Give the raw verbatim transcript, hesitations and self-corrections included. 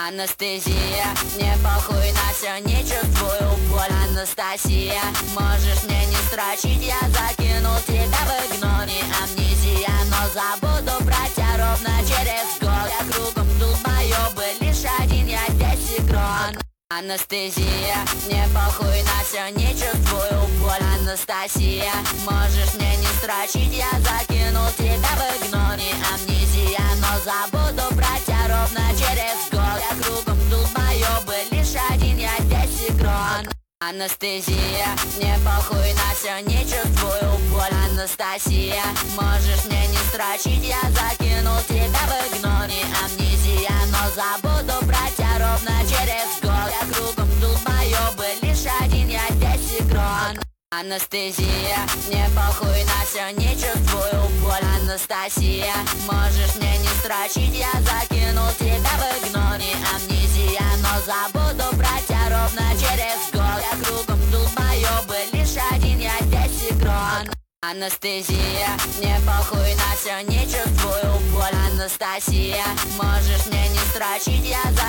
Анестезия, мне похуй на все, не чувствую боль. Анастасия, можешь мне не строчить, я закинул тебя в игноре. Амнезия, но забуду про тебя ровно через год. Я кругом долбоёбы, лишь один я здесь игрок. Анестезия, мне похуй на все, не чувствую боль. Анастасия, можешь мне не строчить, я закинул тебя в игноре. Амнезия, но забуду про тебя ровно через год. Я кругом долбоёбы, лишь один я здесь игрок. Анестезия, мне похуй на все, не чувствую боль. Анастасия, можешь мне не строчить, я закинул тебя в игноре. Амнезия, но забуду про тебя ровно через год. Я кругом долбоёбы, лишь один я здесь игрок. Анестезия, мне похуй на все, не чувствую боль. Анастасия, можешь мне не строчить, я закинул тебя в игноре. Амнезия, но забуду про тебя ровно через год. Я кругом долбоёбы, лишь один я здесь игрок. Анестезия, мне похуй на все, не чувствую боль. Анастасия, можешь мне не строчить, я закинул